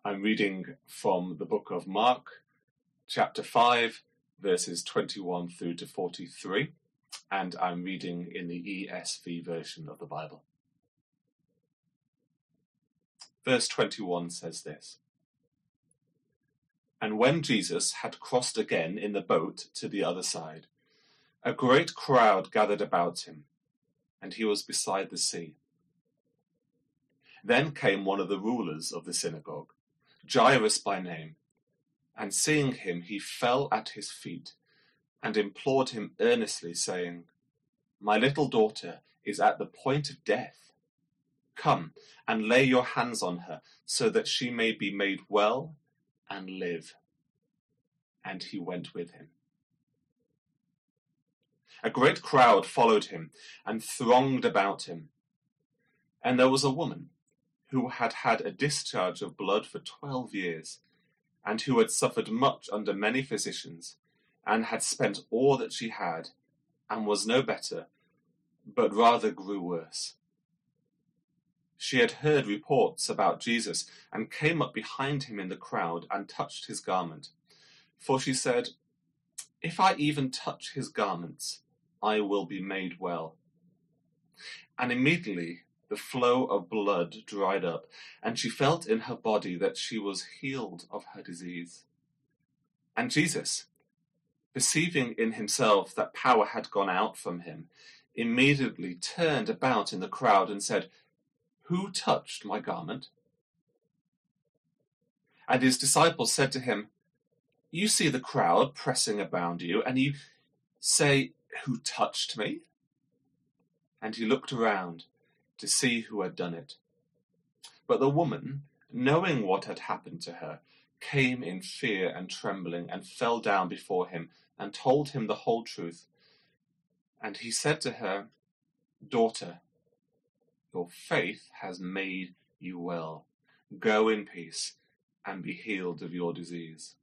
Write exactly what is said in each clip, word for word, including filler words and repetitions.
I'm reading from the book of Mark, chapter five, verses twenty-one through to forty-three, and I'm reading in the E S V version of the Bible. Verse twenty-one says this: "And when Jesus had crossed again in the boat to the other side, a great crowd gathered about him, and he was beside the sea. Then came one of the rulers of the synagogue, Jairus by name, and seeing him, he fell at his feet and implored him earnestly, saying, 'My little daughter is at the point of death. Come and lay your hands on her, so that she may be made well and live.' And he went with him. A great crowd followed him and thronged about him. And there was a woman who had had a discharge of blood for twelve years, and who had suffered much under many physicians, and had spent all that she had, and was no better, but rather grew worse. She had heard reports about Jesus, and came up behind him in the crowd, and touched his garment. For she said, 'If I even touch his garments, I will be made well.' And immediately the flow of blood dried up, and she felt in her body that she was healed of her disease. And Jesus, perceiving in himself that power had gone out from him, immediately turned about in the crowd and said, 'Who touched my garment?' And his disciples said to him, 'You see the crowd pressing about you, and you say, "Who touched me?"' And he looked around to see who had done it. But the woman, knowing what had happened to her, came in fear and trembling, and fell down before him, and told him the whole truth. And he said to her, 'Daughter, your faith has made you well. Go in peace, and be healed of your disease.'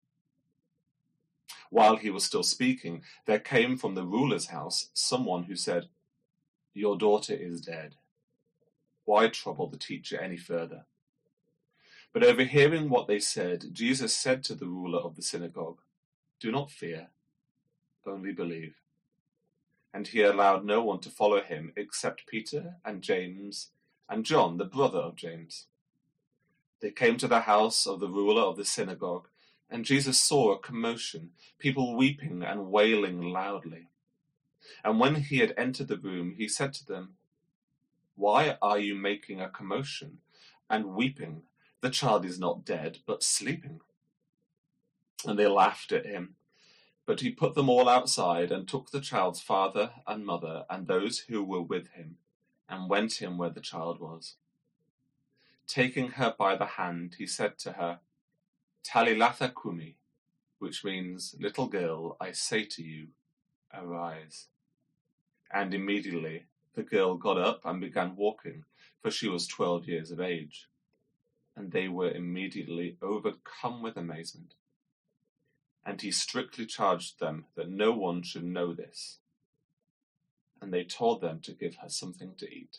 While he was still speaking, there came from the ruler's house someone who said, 'Your daughter is dead. Why trouble the teacher any further?' But overhearing what they said, Jesus said to the ruler of the synagogue, 'Do not fear, only believe.' And he allowed no one to follow him except Peter and James and John, the brother of James. They came to the house of the ruler of the synagogue, and Jesus saw a commotion, people weeping and wailing loudly. And when he had entered the room, he said to them, 'Why are you making a commotion and weeping? The child is not dead, but sleeping.' And they laughed at him. But he put them all outside, and took the child's father and mother and those who were with him, and went in where the child was. Taking her by the hand, he said to her, 'Talilatha kumi,' which means, 'Little girl, I say to you, arise.' And immediately the girl got up and began walking, for she was twelve years of age. And they were immediately overcome with amazement. And he strictly charged them that no one should know this. And they told them to give her something to eat.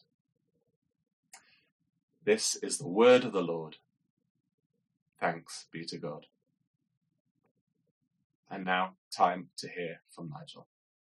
This is the word of the Lord. Thanks be to God. And now, time to hear from Nigel.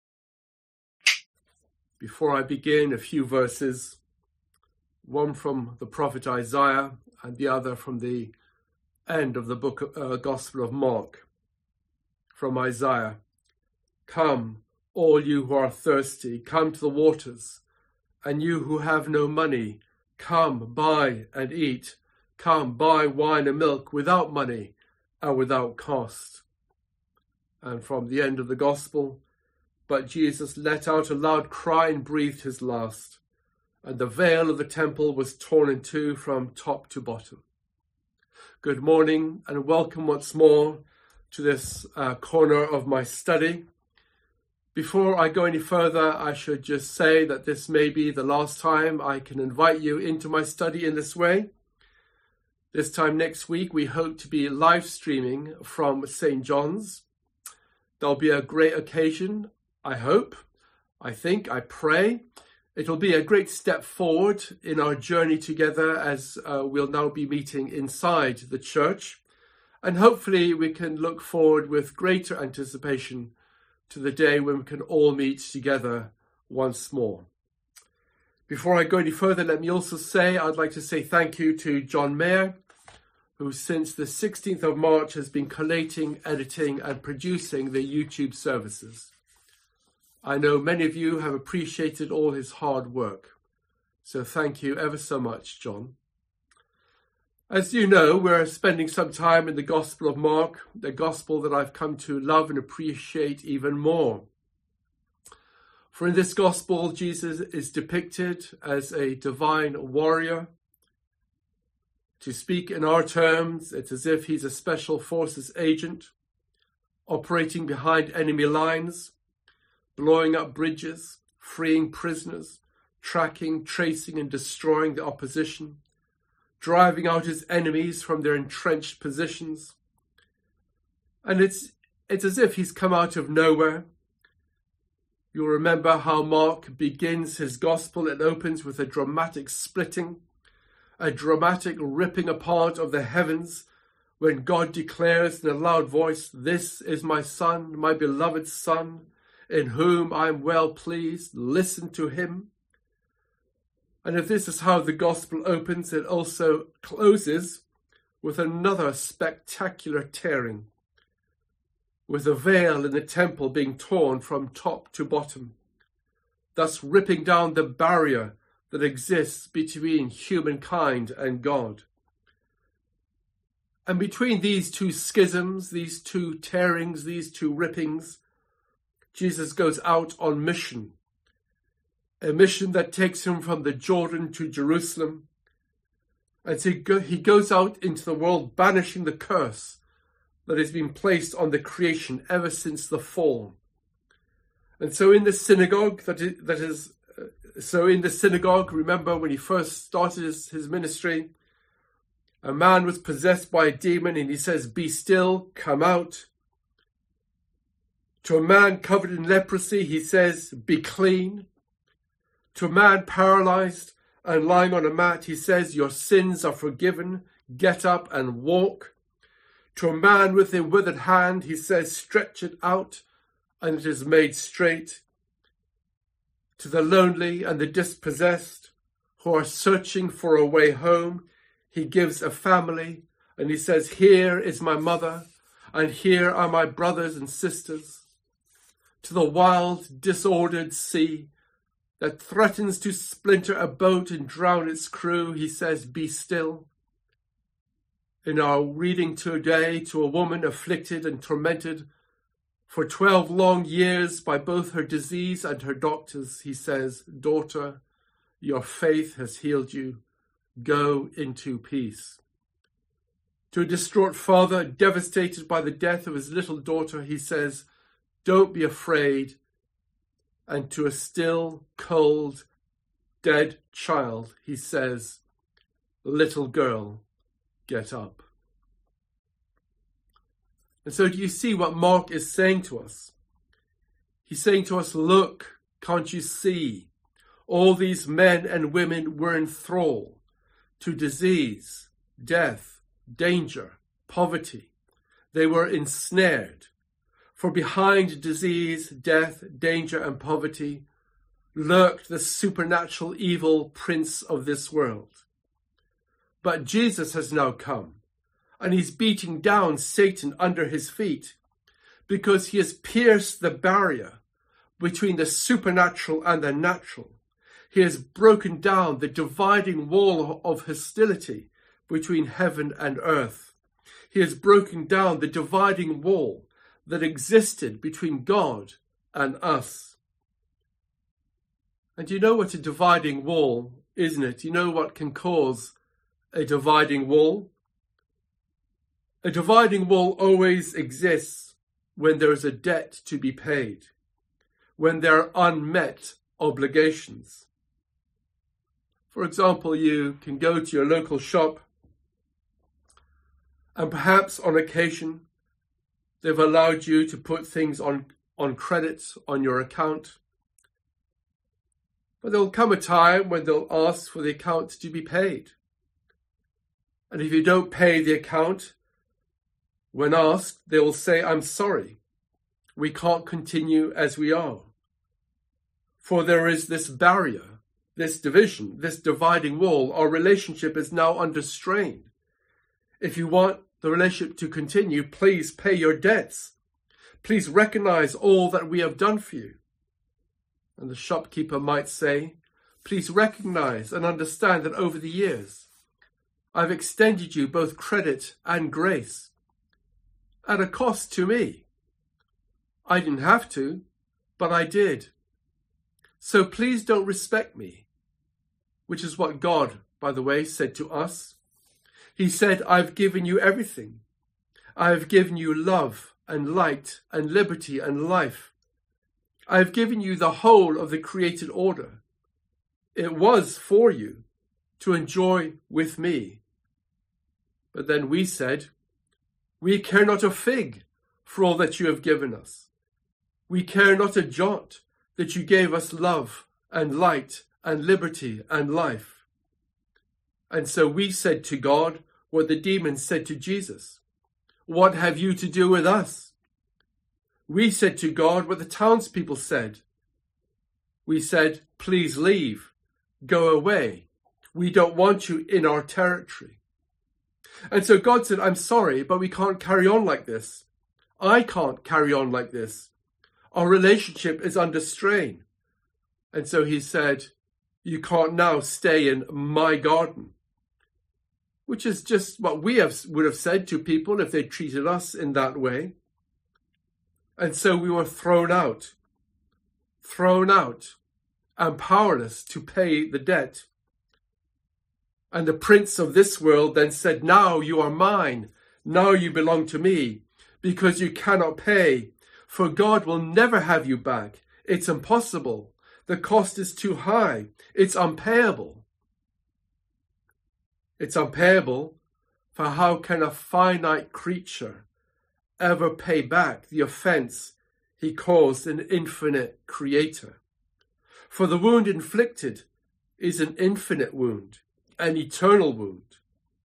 Before I begin, a few verses, one from the prophet Isaiah and the other from the end of the book of, uh, Gospel of Mark. From Isaiah, "Come, all you who are thirsty, come to the waters, and you who have no money, come, buy and eat. Come, buy wine and milk without money and without cost." And from the end of the Gospel, "But Jesus let out a loud cry and breathed his last, and the veil of the temple was torn in two from top to bottom." Good morning and welcome once more to this uh, corner of my study. Before I go any further, I should just say that this may be the last time I can invite you into my study in this way. This time next week, we hope to be live streaming from Saint John's. There'll be a great occasion, I hope, I think, I pray, It'll be a great step forward in our journey together as uh, we'll now be meeting inside the church. And hopefully we can look forward with greater anticipation to the day when we can all meet together once more. Before I go any further, let me also say I'd like to say thank you to John Mayer, who since the sixteenth of March has been collating, editing and producing the YouTube services. I know many of you have appreciated all his hard work, so thank you ever so much, John. As you know, we're spending some time in the Gospel of Mark, the Gospel that I've come to love and appreciate even more. For in this Gospel, Jesus is depicted as a divine warrior. To speak in our terms, it's as if he's a special forces agent, operating behind enemy lines, blowing up bridges, freeing prisoners, tracking, tracing and destroying the opposition, driving out his enemies from their entrenched positions. And it's it's as if he's come out of nowhere. You'll remember how Mark begins his gospel. It opens with a dramatic splitting, a dramatic ripping apart of the heavens when God declares in a loud voice, "This is my son, my beloved son, in whom I am well pleased. Listen to him." And if this is how the gospel opens, it also closes with another spectacular tearing, with the veil in the temple being torn from top to bottom, thus ripping down the barrier that exists between humankind and God. And between these two schisms, these two tearings, these two rippings, Jesus goes out on mission. A mission that takes him from the Jordan to Jerusalem. And so he goes out into the world banishing the curse that has been placed on the creation ever since the fall. And so in the synagogue, that is, that is so in the synagogue, remember when he first started his, his ministry, a man was possessed by a demon and he says, "Be still, come out." To a man covered in leprosy, he says, "Be clean." To a man paralyzed and lying on a mat, he says, "Your sins are forgiven, get up and walk." To a man with a withered hand, he says, "Stretch it out, and it is made straight." To the lonely and the dispossessed who are searching for a way home, he gives a family, and he says, "Here is my mother, and here are my brothers and sisters." To the wild, disordered sea that threatens to splinter a boat and drown its crew, he says, "Be still." In our reading today, to a woman afflicted and tormented for twelve long years by both her disease and her doctors, he says, "Daughter, your faith has healed you. Go into peace." To a distraught father devastated by the death of his little daughter, he says, "Don't be afraid." And to a still, cold, dead child, he says, "Little girl, get up." And so do you see what Mark is saying to us? He's saying to us, look, can't you see? All these men and women were in thrall to disease, death, danger, poverty. They were ensnared. For behind disease, death, danger, and poverty lurked the supernatural evil prince of this world. But Jesus has now come, and he's beating down Satan under his feet because he has pierced the barrier between the supernatural and the natural. He has broken down the dividing wall of hostility between heaven and earth. He has broken down the dividing wall that existed between God and us. And you know what a dividing wall, isn't it? You know what can cause a dividing wall? A dividing wall always exists when there is a debt to be paid, when there are unmet obligations. For example, you can go to your local shop and perhaps on occasion they've allowed you to put things on, on credit on your account. But there will come a time when they'll ask for the account to be paid. And if you don't pay the account, when asked, they will say, I'm sorry, we can't continue as we are. For there is this barrier, this division, this dividing wall. Our relationship is now under strain. If you want the relationship to continue, please pay your debts. Please recognize all that we have done for you. And the shopkeeper might say, please recognize and understand that over the years, I've extended you both credit and grace at a cost to me. I didn't have to, but I did. So please don't respect me, which is what God, by the way, said to us. He said, I've given you everything. I have given you love and light and liberty and life. I have given you the whole of the created order. It was for you to enjoy with me. But then we said, we care not a fig for all that you have given us. We care not a jot that you gave us love and light and liberty and life. And so we said to God what the demons said to Jesus. What have you to do with us? We said to God what the townspeople said. We said, please leave, go away. We don't want you in our territory. And so God said, I'm sorry, but we can't carry on like this. I can't carry on like this. Our relationship is under strain. And so he said, you can't now stay in my garden. Which is just what we have, would have said to people if they treated us in that way. And so we were thrown out, thrown out and powerless to pay the debt. And the prince of this world then said, now you are mine, now you belong to me, because you cannot pay, for God will never have you back. It's impossible. The cost is too high. It's unpayable. It's unpayable, for how can a finite creature ever pay back the offence he caused an infinite creator? For the wound inflicted is an infinite wound, an eternal wound.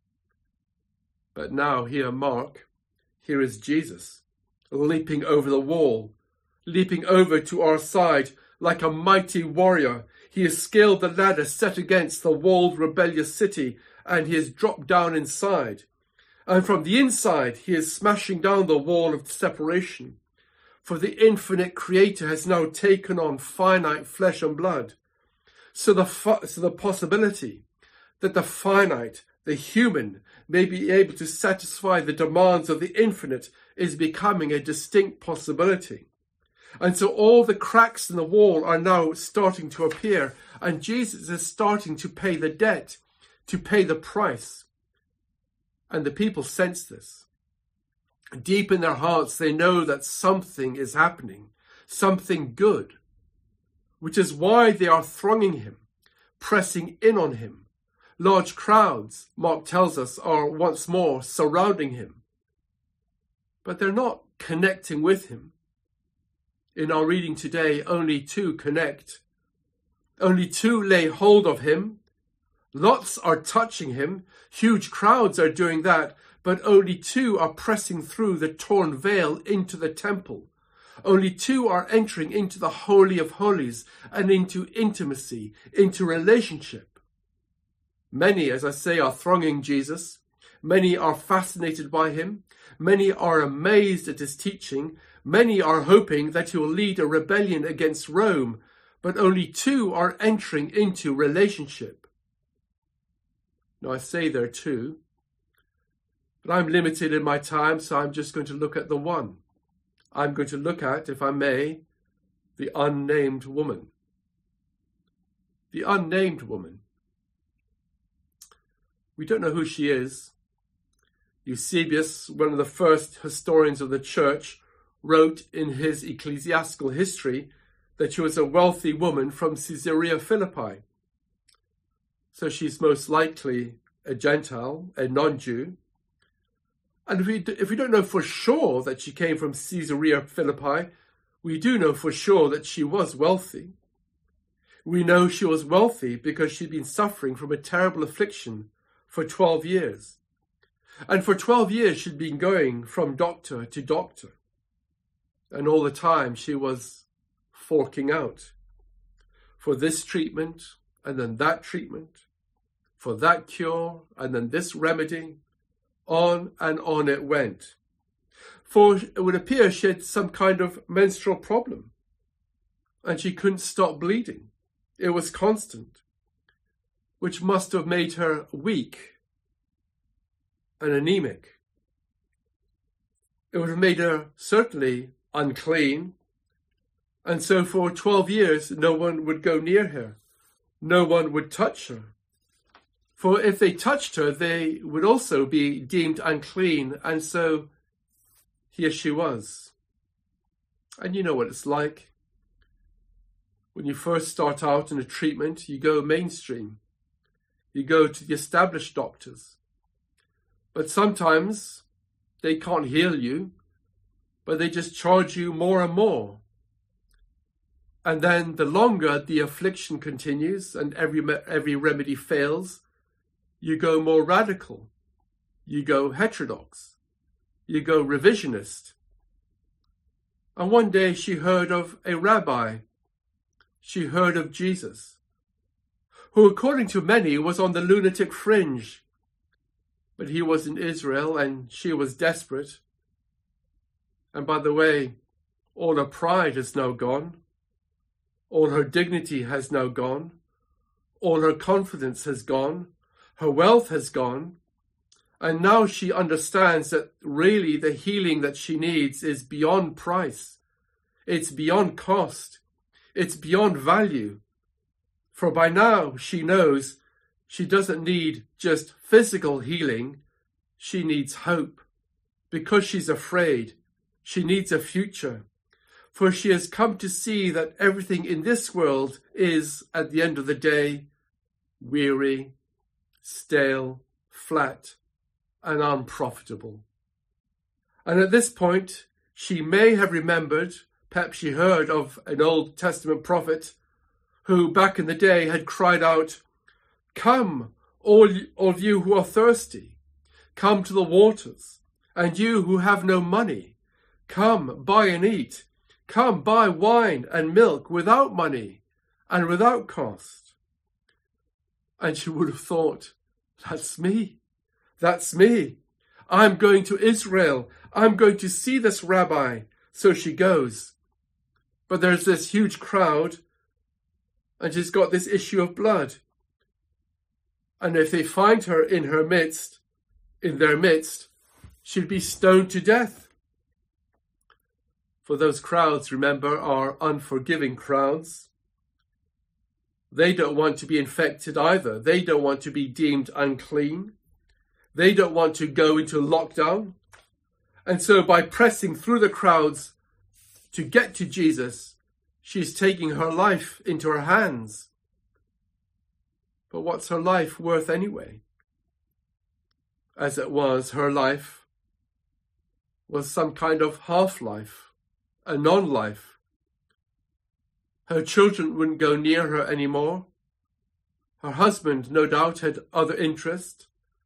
But now here, Mark, here is Jesus, leaping over the wall, leaping over to our side like a mighty warrior. He has scaled the ladder set against the walled rebellious city, and he has dropped down inside. And from the inside, he is smashing down the wall of separation. For the infinite creator has now taken on finite flesh and blood. So the, so the possibility that the finite, the human, may be able to satisfy the demands of the infinite is becoming a distinct possibility. And so all the cracks in the wall are now starting to appear, and Jesus is starting to pay the debt, to pay the price. And the people sense this. Deep in their hearts, they know that something is happening, something good, which is why they are thronging him, pressing in on him. Large crowds, Mark tells us, are once more surrounding him. But they're not connecting with him. In our reading today, only two connect. Only two lay hold of him. Lots are touching him. Huge crowds are doing that. But only two are pressing through the torn veil into the temple. Only two are entering into the Holy of Holies and into intimacy, into relationship. Many, as I say, are thronging Jesus. Many are fascinated by him. Many are amazed at his teaching. Many are hoping that he will lead a rebellion against Rome. But only two are entering into relationship. Now, I say there are two. But I'm limited in my time, so I'm just going to look at the one. I'm going to look at, if I may, the unnamed woman. The unnamed woman. We don't know who she is. Eusebius, one of the first historians of the church, wrote in his ecclesiastical history that she was a wealthy woman from Caesarea Philippi. So she's most likely a Gentile, a non-Jew. And if we, if we don't know for sure that she came from Caesarea Philippi, we do know for sure that she was wealthy. We know she was wealthy because she'd been suffering from a terrible affliction for twelve years. And for twelve years she'd been going from doctor to doctor. And all the time she was forking out for this treatment and then that treatment, for that cure and then this remedy. On and on it went. For it would appear she had some kind of menstrual problem and she couldn't stop bleeding. It was constant, which must have made her weak and anemic. It would have made her certainly unclean, and so for twelve years no one would go near her. No one would touch her. For if they touched her, they would also be deemed unclean, and so here she was. And you know what it's like. When you first start out in a treatment, you go mainstream. You go to the established doctors. But sometimes they can't heal you, but they just charge you more and more. And then the longer the affliction continues and every every remedy fails, you go more radical. You go heterodox. You go revisionist. And one day she heard of a rabbi. She heard of Jesus, who according to many was on the lunatic fringe. But he was in Israel and she was desperate. And by the way, all her pride is now gone. All her dignity has now gone. All her confidence has gone. Her wealth has gone. And now she understands that really the healing that she needs is beyond price. It's beyond cost. It's beyond value. For by now she knows she doesn't need just physical healing. She needs hope. Because she's afraid, she needs a future. For she has come to see that everything in this world is, at the end of the day, weary, stale, flat, and unprofitable. And at this point, she may have remembered, perhaps she heard of an Old Testament prophet who back in the day had cried out, "Come, all, all of you who are thirsty, come to the waters, and you who have no money, come, buy and eat. Come, buy wine and milk without money and without cost." And she would have thought, that's me. That's me. I'm going to Israel. I'm going to see this rabbi. So she goes. But there's this huge crowd, and she's got this issue of blood. And if they find her in her midst, in their midst, she'd be stoned to death. For those crowds, remember, are unforgiving crowds. They don't want to be infected either. They don't want to be deemed unclean. They don't want to go into lockdown. And so by pressing through the crowds to get to Jesus, she's taking her life into her hands. But what's her life worth anyway? As it was, her life was some kind of half-life. A non-life. Her children wouldn't go near her anymore. Her husband, no doubt, had other interests.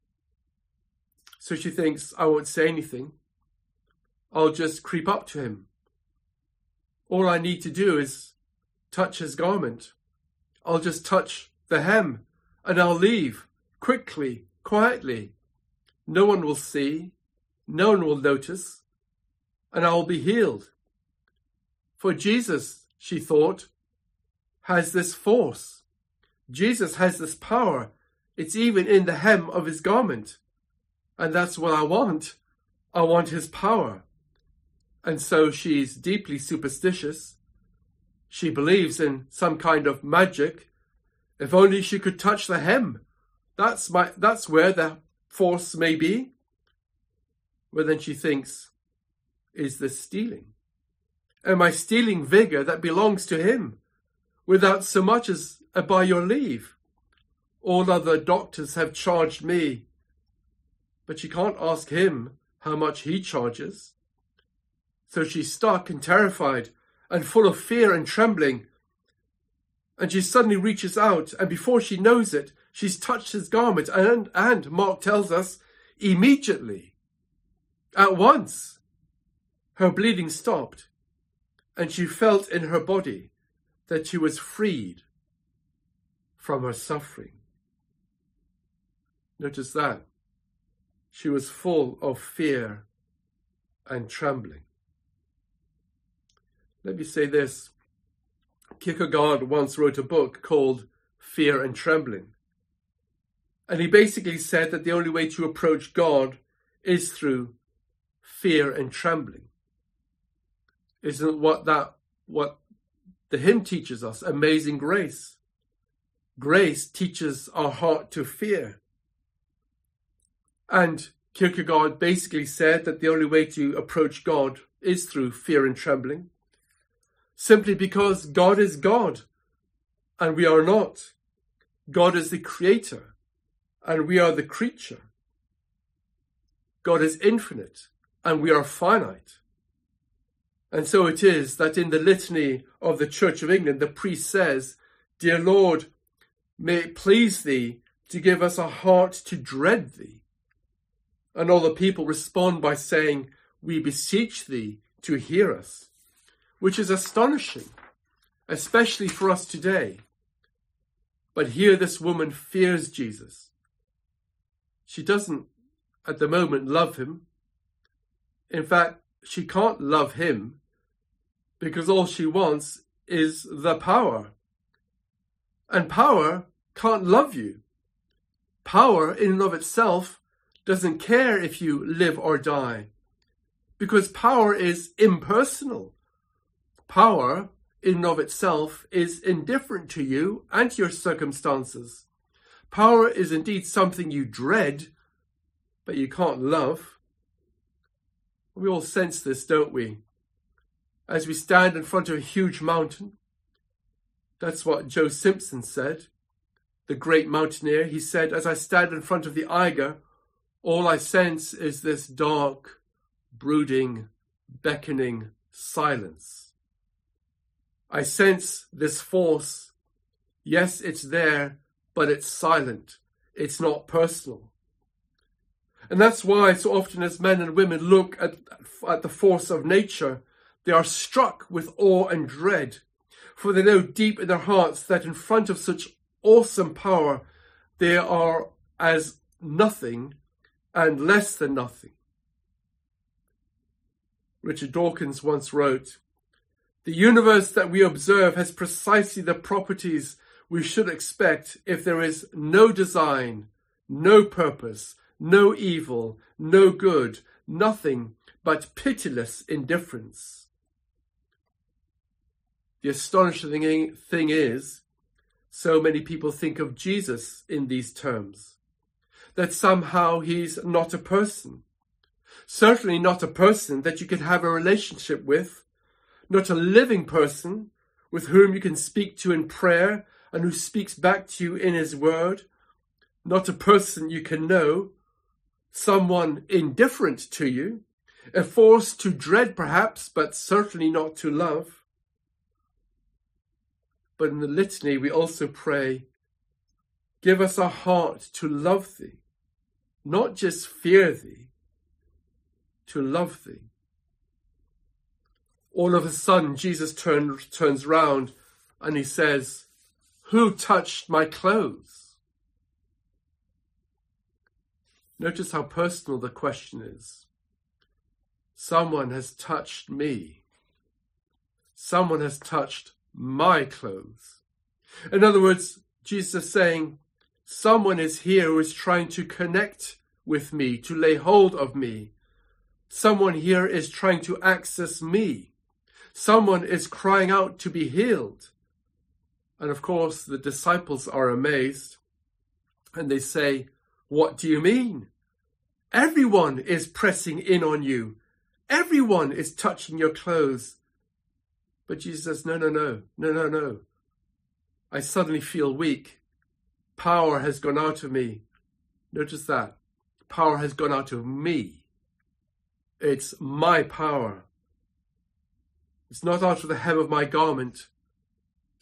So she thinks, I won't say anything. I'll just creep up to him. All I need to do is touch his garment. I'll just touch the hem and I'll leave quickly, quietly. No one will see. No one will notice. And I will be healed. For Jesus, she thought, has this force. Jesus has this power. It's even in the hem of his garment. And that's what I want. I want his power. And so she's deeply superstitious. She believes in some kind of magic. If only she could touch the hem. That's my, that's where the force may be. But then she thinks, is this stealing? Am I stealing vigour that belongs to him, without so much as a by your leave? All other doctors have charged me, but you can't ask him how much he charges. So she's stuck and terrified and full of fear and trembling. And she suddenly reaches out, and before she knows it, she's touched his garment. And, and Mark tells us, immediately, at once, her bleeding stopped, and she felt in her body that she was freed from her suffering. Notice that. She was full of fear and trembling. Let me say this. Kierkegaard once wrote a book called Fear and Trembling. And he basically said that the only way to approach God is through fear and trembling. Isn't what that what the hymn teaches us? Amazing grace. Grace teaches our heart to fear. And Kierkegaard basically said that the only way to approach God is through fear and trembling. Simply because God is God and we are not. God is the creator and we are the creature. God is infinite and we are finite. And so it is that in the litany of the Church of England, the priest says, "Dear Lord, may it please thee to give us a heart to dread thee." And all the people respond by saying, "We beseech thee to hear us," which is astonishing, especially for us today. But here this woman fears Jesus. She doesn't, at the moment, love him. In fact, she can't love him because all she wants is the power. And power can't love you. Power in and of itself doesn't care if you live or die, because power is impersonal. Power in and of itself is indifferent to you and to your circumstances. Power is indeed something you dread, but you can't love. We all sense this, don't we? As we stand in front of a huge mountain. That's what Joe Simpson said, the great mountaineer. He said, "As I stand in front of the Eiger, all I sense is this dark, brooding, beckoning silence. I sense this force. Yes, it's there, but it's silent. It's not personal." And that's why so often as men and women look at, at the force of nature, they are struck with awe and dread, for they know deep in their hearts that in front of such awesome power, they are as nothing and less than nothing. Richard Dawkins once wrote, "The universe that we observe has precisely the properties we should expect if there is no design, no purpose, no evil, no good, nothing but pitiless indifference." The astonishing thing is, so many people think of Jesus in these terms, that somehow he's not a person. Certainly not a person that you can have a relationship with, not a living person with whom you can speak to in prayer and who speaks back to you in his word, not a person you can know, someone indifferent to you, a force to dread perhaps, but certainly not to love. But in the litany we also pray, "Give us a heart to love thee," not just fear thee, to love thee. All of a sudden Jesus turn, turns round and he says, "Who touched my clothes?" Notice how personal the question is. Someone has touched me. Someone has touched my clothes. In other words, Jesus is saying, someone is here who is trying to connect with me, to lay hold of me. Someone here is trying to access me. Someone is crying out to be healed. And of course, the disciples are amazed and they say, "What do you mean? Everyone is pressing in on you. Everyone is touching your clothes." But Jesus says, no, no, no, no, no, no. I suddenly feel weak. Power has gone out of me. Notice that. Power has gone out of me. It's my power. It's not out of the hem of my garment.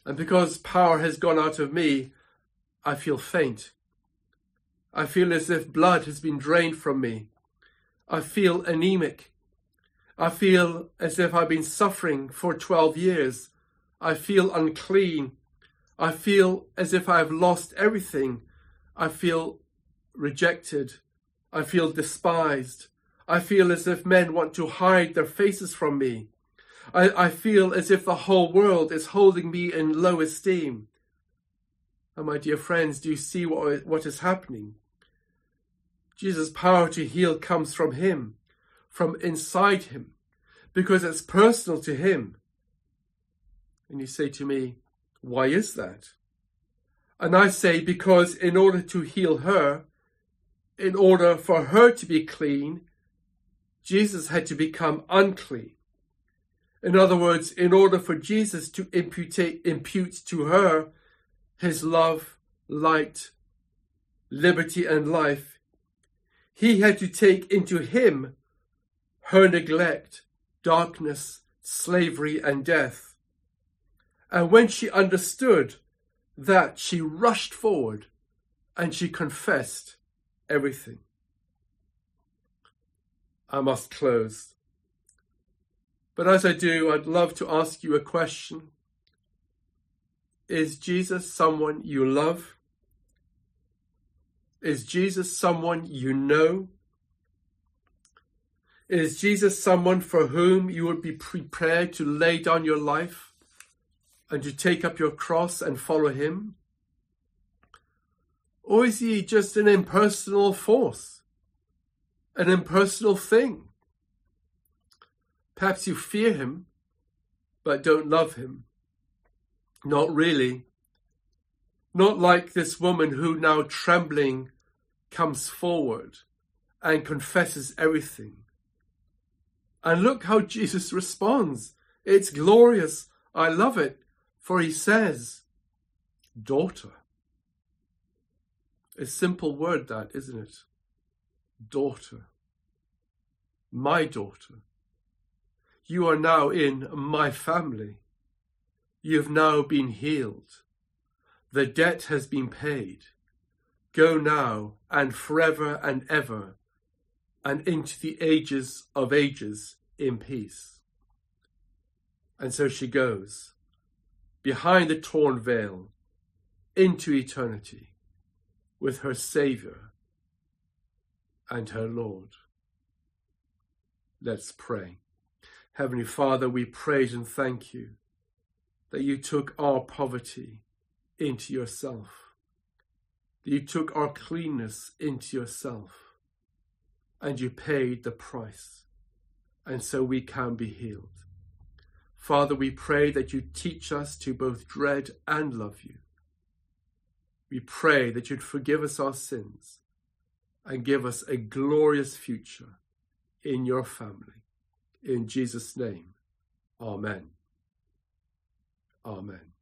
And because power has gone out of me, I feel faint. I feel as if blood has been drained from me. I feel anemic. I feel as if I've been suffering for twelve years. I feel unclean. I feel as if I have lost everything. I feel rejected. I feel despised. I feel as if men want to hide their faces from me. I, I feel as if the whole world is holding me in low esteem. And my dear friends, do you see what, what is happening? Jesus' power to heal comes from him, from inside him, because it's personal to him. And you say to me, why is that? And I say, because in order to heal her, in order for her to be clean, Jesus had to become unclean. In other words, in order for Jesus to impute, impute to her his love, light, liberty, and life, he had to take into him her neglect, darkness, slavery, and death. And when she understood that, she rushed forward and she confessed everything. I must close. But as I do, I'd love to ask you a question. Is Jesus someone you love? Is Jesus someone you know? Is Jesus someone for whom you would be prepared to lay down your life and to take up your cross and follow him? Or is he just an impersonal force, an impersonal thing? Perhaps you fear him, but don't love him. Not really. Not like this woman who now trembling comes forward and confesses everything. And look how Jesus responds. It's glorious. I love it. For he says, daughter. A simple word that, isn't it? Daughter. My daughter. You are now in my family. You've now been healed. The debt has been paid. Go now and forever and ever and into the ages of ages in peace. And so she goes behind the torn veil into eternity with her Saviour and her Lord. Let's pray. Heavenly Father, we praise and thank you that you took our poverty into yourself, that you took our cleanness into yourself, and you paid the price, and so we can be healed. Father, we pray that you teach us to both dread and love you. We pray that you'd forgive us our sins and give us a glorious future in your family. In Jesus' name, amen. Amen.